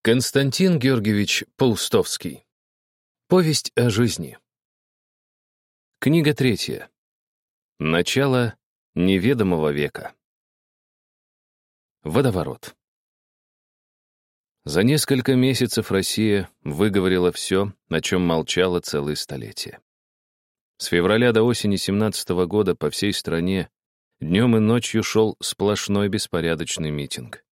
Константин Георгиевич Паустовский. Повесть о жизни. Книга 3. Начало неведомого века. Водоворот. За несколько месяцев Россия выговорила все, о чем молчала целые столетия. С февраля до осени 17 года по всей стране днем и ночью шел сплошной беспорядочный митинг.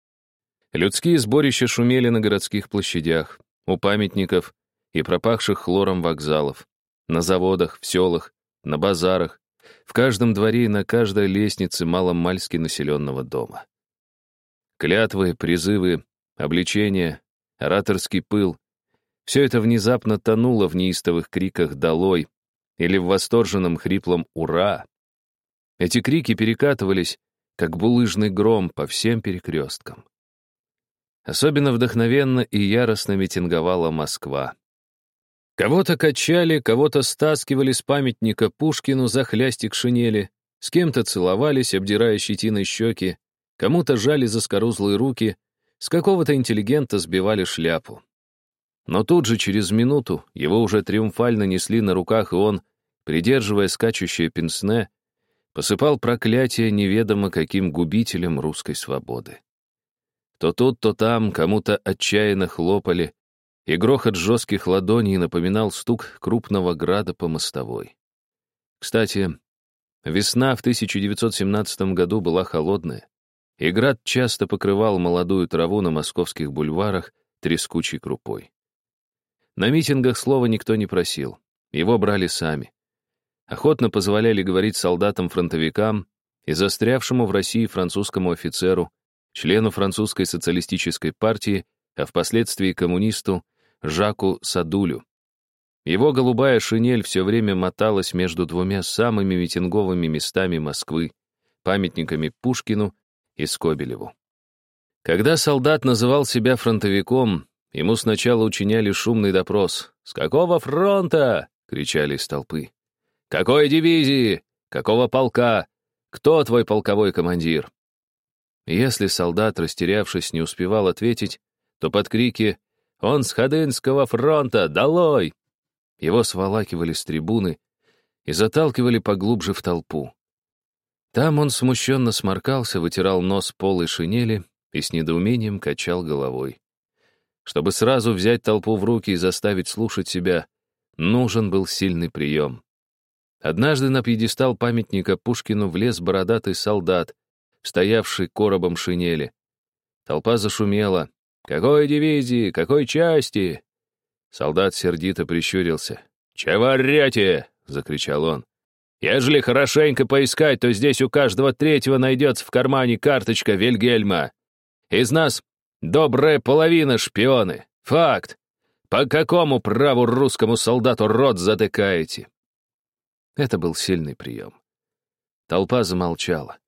Людские сборища шумели на городских площадях, у памятников и пропахших хлором вокзалов, на заводах, в селах, на базарах, в каждом дворе и на каждой лестнице маломальски населенного дома. Клятвы, призывы, обличения, ораторский пыл — все это внезапно тонуло в неистовых криках «Долой!» или в восторженном хриплом «Ура!». Эти крики перекатывались, как булыжный гром, по всем перекресткам. Особенно вдохновенно и яростно митинговала Москва. Кого-то качали, кого-то стаскивали с памятника Пушкину за хлястик шинели, с кем-то целовались, обдирая щетиной щеки, кому-то жали заскорузлые руки, с какого-то интеллигента сбивали шляпу. Но тут же, через минуту, его уже триумфально несли на руках, и он, придерживая скачущее пенсне, посыпал проклятие неведомо каким губителям русской свободы. То тут, то там кому-то отчаянно хлопали, и грохот жестких ладоней напоминал стук крупного града по мостовой. Кстати, весна в 1917 году была холодная, и град часто покрывал молодую траву на московских бульварах трескучей крупой. На митингах слова никто не просил, его брали сами. Охотно позволяли говорить солдатам-фронтовикам и застрявшему в России французскому офицеру, члену французской социалистической партии, а впоследствии коммунисту Жаку Садулю. Его голубая шинель все время моталась между двумя самыми митинговыми местами Москвы, памятниками Пушкину и Скобелеву. Когда солдат называл себя фронтовиком, ему сначала учиняли шумный допрос. «С какого фронта?» — кричали из толпы. «Какой дивизии? Какого полка? Кто твой полковой командир?» Если солдат, растерявшись, не успевал ответить, то под крики «Он с Ходынского фронта! Долой!» его сволакивали с трибуны и заталкивали поглубже в толпу. Там он смущенно сморкался, вытирал нос полой шинели и с недоумением качал головой. Чтобы сразу взять толпу в руки и заставить слушать себя, нужен был сильный прием. Однажды на пьедестал памятника Пушкину влез бородатый солдат, стоявший коробом шинели. Толпа зашумела. «Какой дивизии? Какой части?» Солдат сердито прищурился. «Чего орете?» — закричал он. «Ежели хорошенько поискать, то здесь у каждого третьего найдется в кармане карточка Вильгельма. Из нас добрая половина шпионы. Факт. По какому праву русскому солдату рот затыкаете?» Это был сильный прием. Толпа замолчала.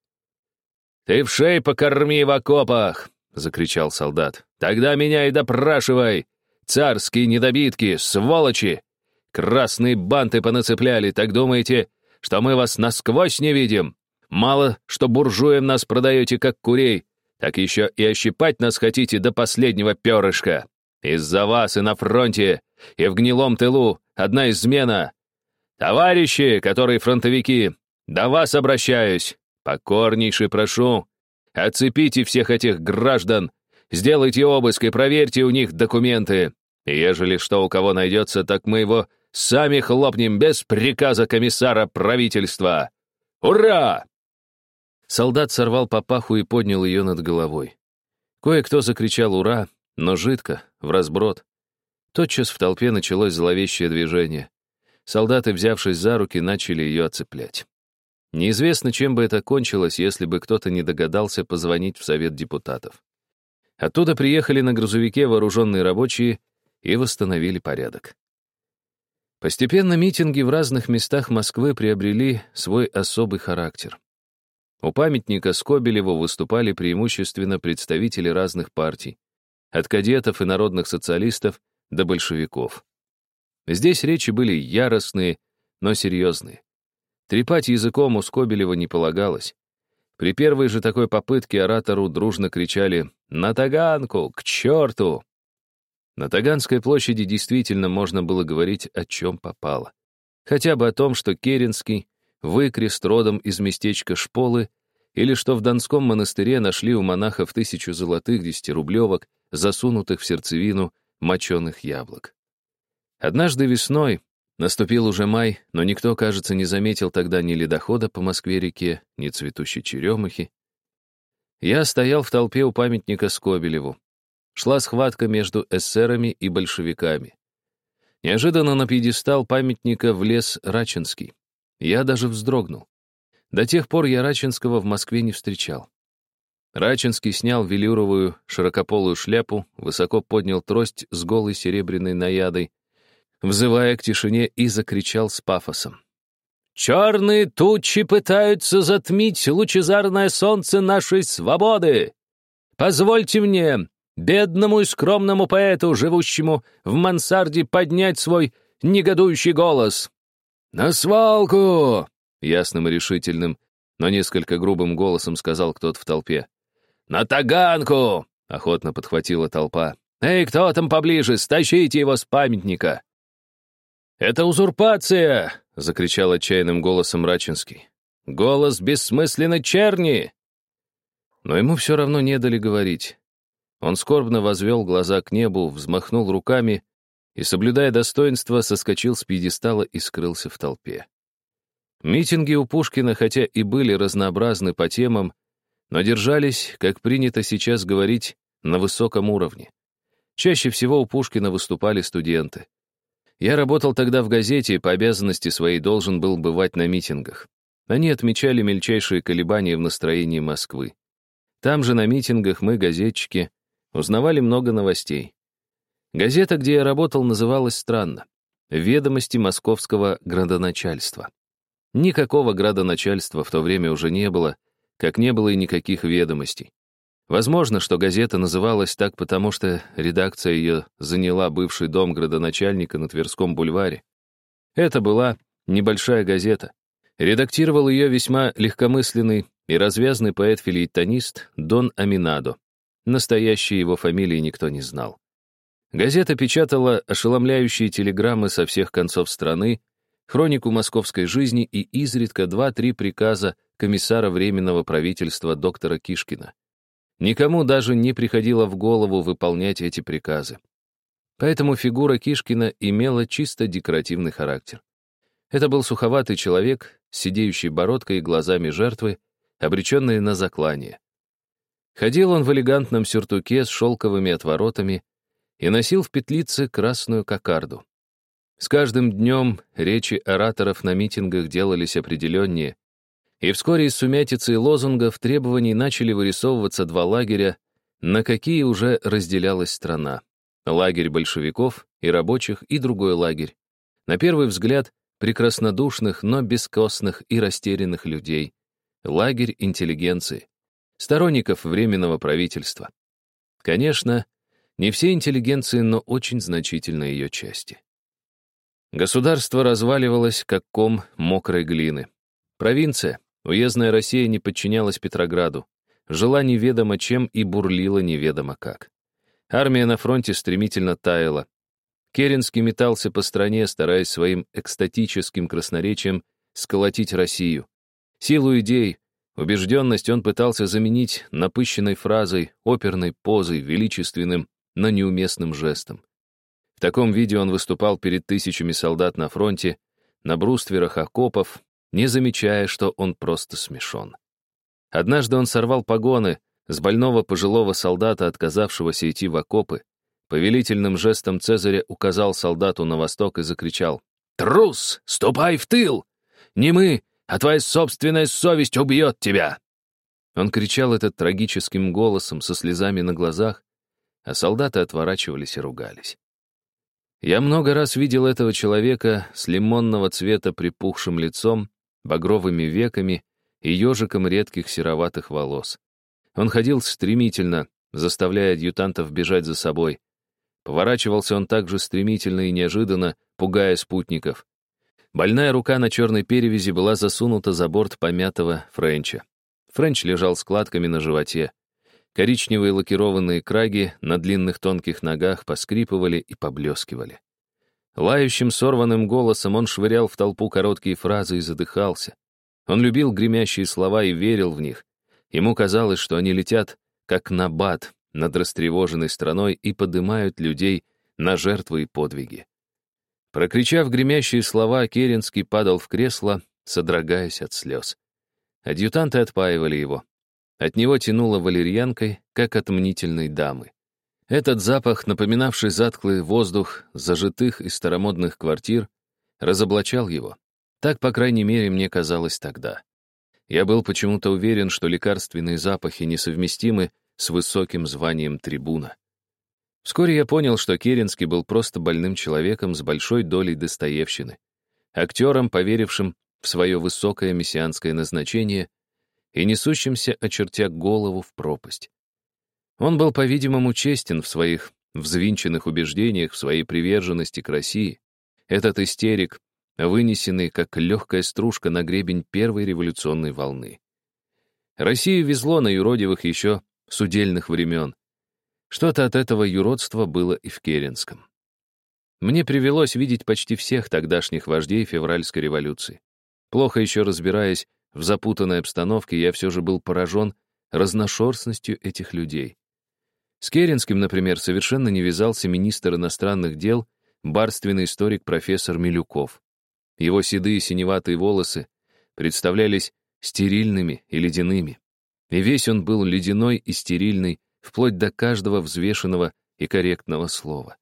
«Ты в шей покорми в окопах!» — закричал солдат. «Тогда меня и допрашивай! Царские недобитки, сволочи! Красные банты понацепляли, так думаете, что мы вас насквозь не видим? Мало, что буржуям нас продаете как курей, так еще и ощипать нас хотите до последнего перышка. Из-за вас и на фронте, и в гнилом тылу одна измена. Товарищи, которые фронтовики, до вас обращаюсь. Покорнейше прошу, отцепите всех этих граждан, сделайте обыск и проверьте у них документы. И ежели что у кого найдется, так мы его сами хлопнем без приказа комиссара правительства. Ура!» Солдат сорвал папаху и поднял ее над головой. Кое-кто закричал «Ура!», но жидко, вразброд. Тотчас в толпе началось зловещее движение. Солдаты, взявшись за руки, начали ее оцеплять. Неизвестно, чем бы это кончилось, если бы кто-то не догадался позвонить в Совет депутатов. Оттуда приехали на грузовике вооруженные рабочие и восстановили порядок. Постепенно митинги в разных местах Москвы приобрели свой особый характер. У памятника Скобелеву выступали преимущественно представители разных партий, от кадетов и народных социалистов до большевиков. Здесь речи были яростные, но серьезные. Трепать языком у Скобелева не полагалось. При первой же такой попытке оратору дружно кричали «На таганку! К черту!» На Таганской площади действительно можно было говорить о чем попало. Хотя бы о том, что Керенский выкрест родом из местечка Шполы, или что в Донском монастыре нашли у монахов 1000 золотых 10-рублевок, засунутых в сердцевину моченых яблок. Однажды весной, наступил уже май, но никто, кажется, не заметил тогда ни ледохода по Москве-реке, ни цветущей черемухи. Я стоял в толпе у памятника Скобелеву. Шла схватка между эсерами и большевиками. Неожиданно на пьедестал памятника влез Рачинский. Я даже вздрогнул. До тех пор я Рачинского в Москве не встречал. Рачинский снял велюровую широкополую шляпу, высоко поднял трость с голой серебряной наядой, взывая к тишине, и закричал с пафосом. «Черные тучи пытаются затмить лучезарное солнце нашей свободы! Позвольте мне, бедному и скромному поэту, живущему в мансарде, поднять свой негодующий голос!» «На свалку!» — ясным и решительным, но несколько грубым голосом сказал кто-то в толпе. «На Таганку!» — охотно подхватила толпа. «Эй, кто там поближе? Стащите его с памятника!» «Это узурпация!» — закричал отчаянным голосом Рачинский. «Голос бессмысленной черни!» Но ему все равно не дали говорить. Он скорбно возвел глаза к небу, взмахнул руками и, соблюдая достоинство, соскочил с пьедестала и скрылся в толпе. Митинги у Пушкина, хотя и были разнообразны по темам, но держались, как принято сейчас говорить, на высоком уровне. Чаще всего у Пушкина выступали студенты. Я работал тогда в газете и по обязанности своей должен был бывать на митингах. Они отмечали мельчайшие колебания в настроении Москвы. Там же на митингах мы, газетчики, узнавали много новостей. Газета, где я работал, называлась странно «Ведомости московского градоначальства». Никакого градоначальства в то время уже не было, как не было и никаких ведомостей. Возможно, что газета называлась так, потому что редакция ее заняла бывший дом градоначальника на Тверском бульваре. Это была небольшая газета. Редактировал ее весьма легкомысленный и развязный поэт-фельетонист Дон Аминадо. Настоящей его фамилии никто не знал. Газета печатала ошеломляющие телеграммы со всех концов страны, хронику московской жизни и изредка 2-3 приказа комиссара Временного правительства доктора Кишкина. Никому даже не приходило в голову выполнять эти приказы. Поэтому фигура Кишкина имела чисто декоративный характер. Это был суховатый человек с сидеющей бородкой и глазами жертвы, обреченные на заклание. Ходил он в элегантном сюртуке с шелковыми отворотами и носил в петлице красную кокарду. С каждым днем речи ораторов на митингах делались определеннее, и вскоре из сумятицы и лозунгов требований начали вырисовываться 2 лагеря, на какие уже разделялась страна. Лагерь большевиков и рабочих и другой лагерь. На первый взгляд, прекраснодушных, но бескостных и растерянных людей. Лагерь интеллигенции, сторонников Временного правительства. Конечно, не все интеллигенции, но очень значительная ее части. Государство разваливалось, как ком мокрой глины. Провинция, уездная Россия не подчинялась Петрограду, жила неведомо чем и бурлила неведомо как. Армия на фронте стремительно таяла. Керенский метался по стране, стараясь своим экстатическим красноречием сколотить Россию. Силу идей, убежденность он пытался заменить напыщенной фразой, оперной позой, величественным, но неуместным жестом. В таком виде он выступал перед тысячами солдат на фронте, на брустверах окопов, не замечая, что он просто смешон. Однажды он сорвал погоны с больного пожилого солдата, отказавшегося идти в окопы, повелительным жестом Цезаря указал солдату на восток и закричал: «Трус, ступай в тыл! Не мы, а твоя собственная совесть убьет тебя!» Он кричал это трагическим голосом со слезами на глазах, а солдаты отворачивались и ругались. Я много раз видел этого человека с лимонного цвета припухшим лицом, багровыми веками и ежиком редких сероватых волос. Он ходил стремительно, заставляя адъютантов бежать за собой. Поворачивался он так же стремительно и неожиданно, пугая спутников. Больная рука на черной перевязи была засунута за борт помятого Френча. Френч лежал складками на животе. Коричневые лакированные краги на длинных тонких ногах поскрипывали и поблескивали. Лающим сорванным голосом он швырял в толпу короткие фразы и задыхался. Он любил гремящие слова и верил в них. Ему казалось, что они летят, как набат, над растревоженной страной и подымают людей на жертвы и подвиги. Прокричав гремящие слова, Керенский падал в кресло, содрогаясь от слез. Адъютанты отпаивали его. От него тянуло валерьянкой, как от мнительной дамы. Этот запах, напоминавший затхлый воздух зажитых и старомодных квартир, разоблачал его. Так, по крайней мере, мне казалось тогда. Я был почему-то уверен, что лекарственные запахи несовместимы с высоким званием трибуна. Вскоре я понял, что Керенский был просто больным человеком с большой долей достоевщины, актером, поверившим в свое высокое мессианское назначение и несущимся, очертя голову, в пропасть. Он был, по-видимому, честен в своих взвинченных убеждениях, в своей приверженности к России. Этот истерик, вынесенный, как легкая стружка на гребень первой революционной волны. Россию везло на юродивых еще с удельных времен. Что-то от этого юродства было и в Керенском. Мне привелось видеть почти всех тогдашних вождей февральской революции. Плохо еще разбираясь в запутанной обстановке, я все же был поражен разношерстностью этих людей. С Керенским, например, совершенно не вязался министр иностранных дел, барственный историк профессор Милюков. Его седые синеватые волосы представлялись стерильными и ледяными. И весь он был ледяной и стерильный, вплоть до каждого взвешенного и корректного слова.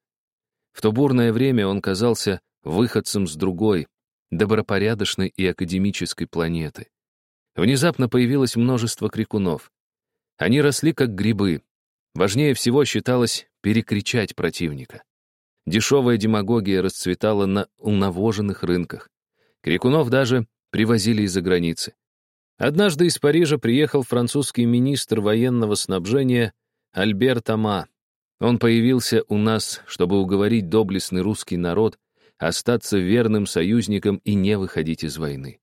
В то бурное время он казался выходцем с другой, добропорядочной и академической планеты. Внезапно появилось множество крикунов. Они росли как грибы. Важнее всего считалось перекричать противника. Дешевая демагогия расцветала на унавоженных рынках. Крикунов даже привозили из-за границы. Однажды из Парижа приехал французский министр военного снабжения Альбер Тома. Он появился у нас, чтобы уговорить доблестный русский народ остаться верным союзником и не выходить из войны.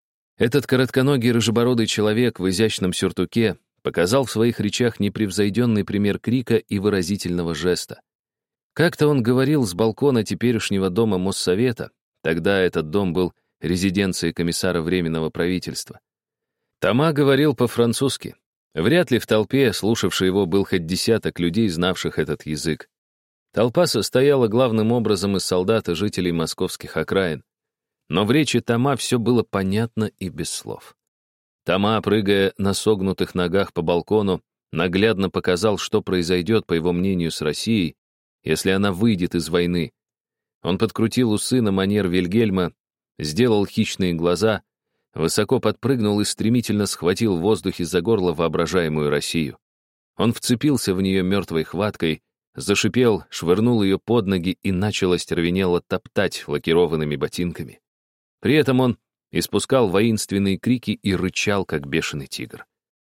Этот коротконогий рыжебородый человек в изящном сюртуке показал в своих речах непревзойденный пример крика и выразительного жеста. Как-то он говорил с балкона теперешнего дома Моссовета, тогда этот дом был резиденцией комиссара Временного правительства. Тома говорил по-французски. Вряд ли в толпе, слушавшей его, был хоть десяток людей, знавших этот язык. Толпа состояла главным образом из солдат и жителей московских окраин. Но в речи Тома все было понятно и без слов. Тома, прыгая на согнутых ногах по балкону, наглядно показал, что произойдет, по его мнению, с Россией, если она выйдет из войны. Он подкрутил усы на манер Вильгельма, сделал хищные глаза, высоко подпрыгнул и стремительно схватил в воздухе за горло воображаемую Россию. Он вцепился в нее мертвой хваткой, зашипел, швырнул ее под ноги и начал остервенело топтать лакированными ботинками. При этом он испускал воинственные крики и рычал, как бешеный тигр.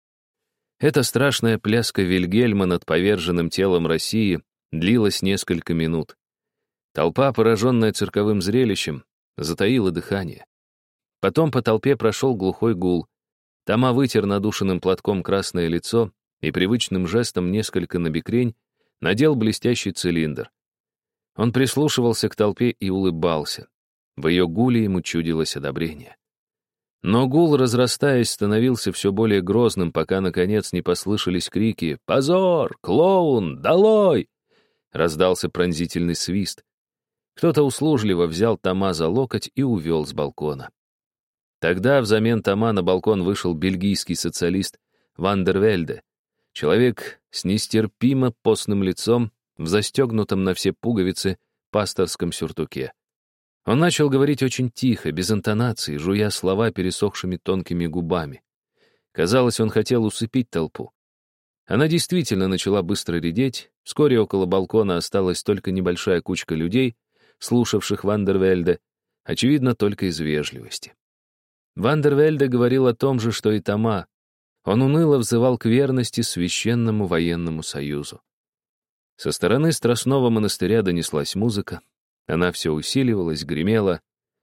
Эта страшная пляска Вильгельма над поверженным телом России длилась несколько минут. Толпа, пораженная цирковым зрелищем, затаила дыхание. Потом по толпе прошел глухой гул. Тома вытер надушенным платком красное лицо и привычным жестом несколько набекрень надел блестящий цилиндр. Он прислушивался к толпе и улыбался. В ее гуле ему чудилось одобрение. Но гул, разрастаясь, становился все более грозным, пока, наконец, не послышались крики «Позор! Клоун! Долой!» Раздался пронзительный свист. Кто-то услужливо взял Тома за локоть и увел с балкона. Тогда взамен Тома на балкон вышел бельгийский социалист Ван дер Вельде, человек с нестерпимо постным лицом, в застегнутом на все пуговицы пасторском сюртуке. Он начал говорить очень тихо, без интонации, жуя слова пересохшими тонкими губами. Казалось, он хотел усыпить толпу. Она действительно начала быстро редеть, вскоре около балкона осталась только небольшая кучка людей, слушавших Ван дер Вельде, очевидно, только из вежливости. Ван дер Вельде говорил о том же, что и Тома. Он уныло взывал к верности Священному военному союзу. Со стороны Страстного монастыря донеслась музыка. Она все усиливалась, гремела.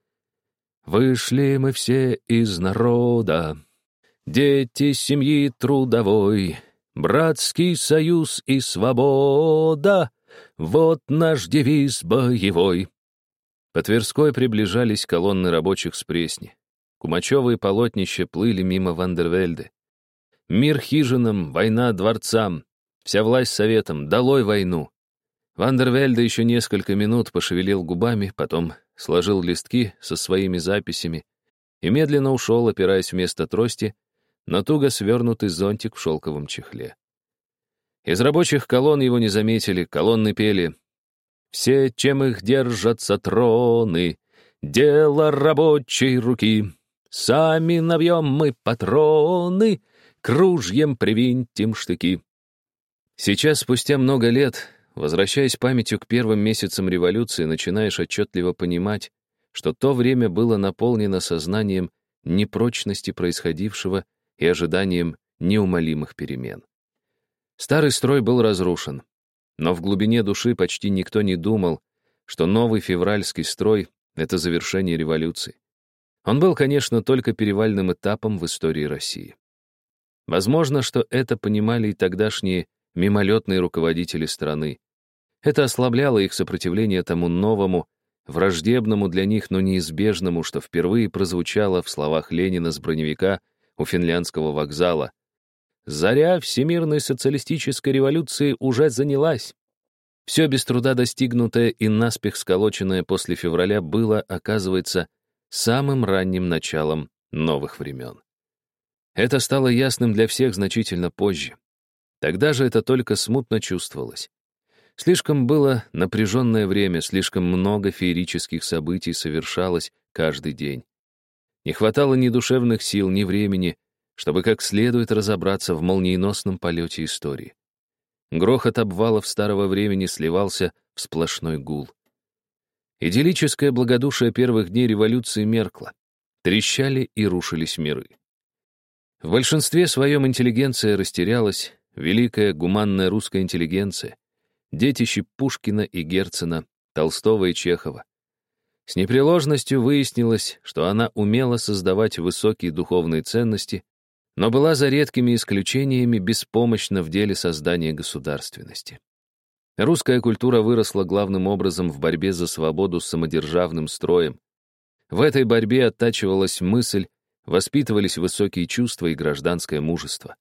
«Вышли мы все из народа, дети семьи трудовой, Братский союз и свобода — вот наш девиз боевой. По Тверской приближались колонны рабочих с Пресни. Кумачевые полотнища плыли мимо Вандервельде. Мир хижинам, война дворцам, вся власть советам, долой войну. Вандервельде еще несколько минут пошевелил губами, потом сложил листки со своими записями и медленно ушел, опираясь вместо трости на туго свернутый зонтик в шелковом чехле. Из рабочих колонн его не заметили, колонны пели: «Все, чем их держатся троны, дело рабочей руки. Сами навьем мы патроны, к ружьям привинтим штыки». Сейчас, спустя много лет, возвращаясь памятью к первым месяцам революции, начинаешь отчетливо понимать, что то время было наполнено сознанием непрочности происходившего и ожиданием неумолимых перемен. Старый строй был разрушен, но в глубине души почти никто не думал, что новый февральский строй — это завершение революции. Он был, конечно, только перевальным этапом в истории России. Возможно, что это понимали и тогдашние мимолетные руководители страны. Это ослабляло их сопротивление тому новому, враждебному для них, но неизбежному, что впервые прозвучало в словах Ленина с броневика у Финляндского вокзала: «Заря всемирной социалистической революции уже занялась». Все без труда достигнутое и наспех сколоченное после февраля было, оказывается, самым ранним началом новых времен. Это стало ясным для всех значительно позже. Тогда же это только смутно чувствовалось. Слишком было напряженное время, слишком много феерических событий совершалось каждый день. Не хватало ни душевных сил, ни времени, чтобы как следует разобраться в молниеносном полете истории. Грохот обвалов старого времени сливался в сплошной гул. Идиллическое благодушие первых дней революции меркло. Трещали и рушились миры. В большинстве своем интеллигенция растерялась, великая гуманная русская интеллигенция, детище Пушкина и Герцена, Толстого и Чехова. С непреложностью выяснилось, что она умела создавать высокие духовные ценности, но была за редкими исключениями беспомощна в деле создания государственности. Русская культура выросла главным образом в борьбе за свободу с самодержавным строем. В этой борьбе оттачивалась мысль, воспитывались высокие чувства и гражданское мужество.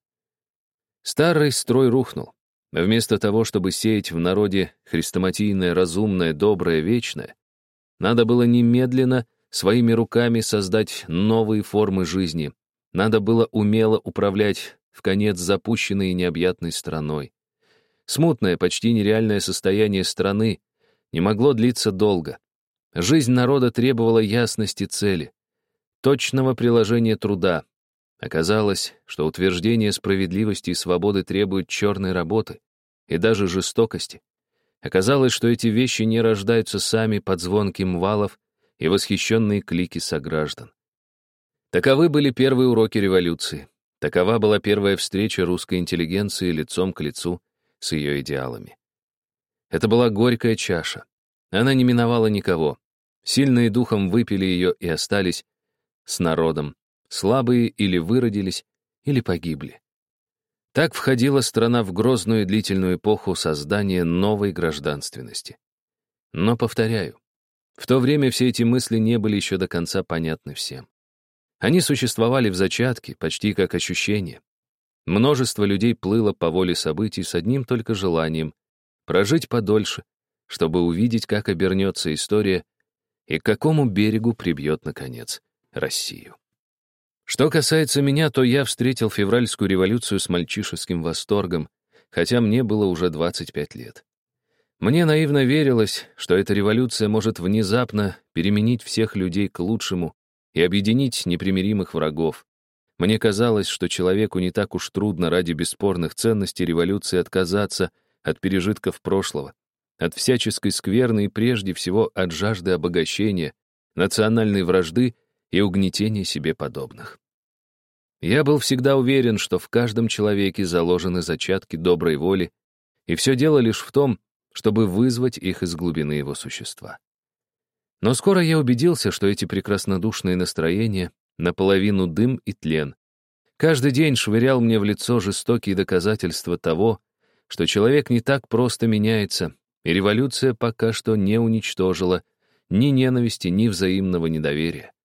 Старый строй рухнул. Вместо того, чтобы сеять в народе хрестоматийное, разумное, доброе, вечное, надо было немедленно своими руками создать новые формы жизни. Надо было умело управлять вконец запущенной и необъятной страной. Смутное, почти нереальное состояние страны не могло длиться долго. Жизнь народа требовала ясности цели, точного приложения труда. Оказалось, что утверждение справедливости и свободы требует черной работы и даже жестокости. Оказалось, что эти вещи не рождаются сами под звонки мвалов и восхищенные клики сограждан. Таковы были первые уроки революции. Такова была первая встреча русской интеллигенции лицом к лицу с ее идеалами. Это была горькая чаша. Она не миновала никого. Сильные духом выпили ее и остались с народом. Слабые или выродились, или погибли. Так входила страна в грозную и длительную эпоху создания новой гражданственности. Но, повторяю, в то время все эти мысли не были еще до конца понятны всем. Они существовали в зачатке, почти как ощущения. Множество людей плыло по воле событий с одним только желанием — прожить подольше, чтобы увидеть, как обернется история и к какому берегу прибьет, наконец, Россию. Что касается меня, то я встретил февральскую революцию с мальчишеским восторгом, хотя мне было уже 25 лет. Мне наивно верилось, что эта революция может внезапно переменить всех людей к лучшему и объединить непримиримых врагов. Мне казалось, что человеку не так уж трудно ради бесспорных ценностей революции отказаться от пережитков прошлого, от всяческой скверны и прежде всего от жажды обогащения, национальной вражды и угнетения себе подобных. Я был всегда уверен, что в каждом человеке заложены зачатки доброй воли, и все дело лишь в том, чтобы вызвать их из глубины его существа. Но скоро я убедился, что эти прекраснодушные настроения наполовину дым и тлен. Каждый день швырял мне в лицо жестокие доказательства того, что человек не так просто меняется, и революция пока что не уничтожила ни ненависти, ни взаимного недоверия.